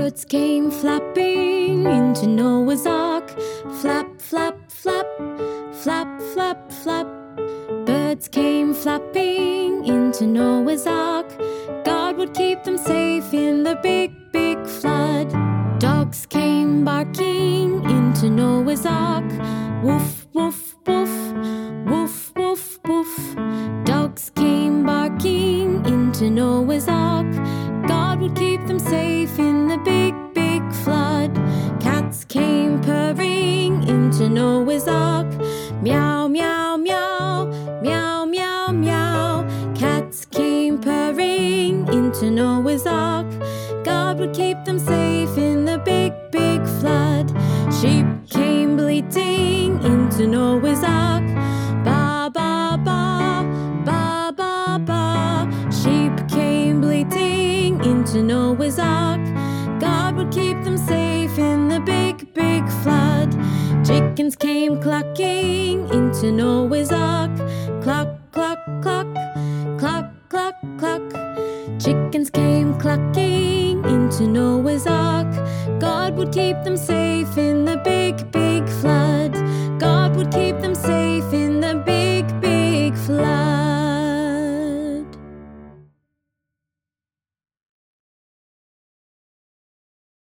Birds came flapping into Noah's Ark. Flap, flap, flap, flap, flap, flap. Birds came flapping into Noah's Ark. God would keep them safe in the big, big flood. Dogs came barking into Noah's Ark. Woof, woof, woof, woof, woof, woof. Dogs came barking into Noah's Ark. God would keep them safe in the big, big flood. Cats came purring into Noah's Ark. Meow, meow, meow, meow, meow, meow. Cats came purring into Noah's Ark. God would keep them safe in the big, big flood. Sheep came bleating into Noah's Ark. Ba, ba, ba, ba, ba, ba. Sheep came bleating into Noah's Ark. God would keep them safe in the big, big flood. Chickens came clucking into Noah's Ark. Cluck, cluck, cluck, cluck, cluck, cluck. Chickens came clucking into Noah's Ark. God would keep them safe in the big, big flood. God would keep them safe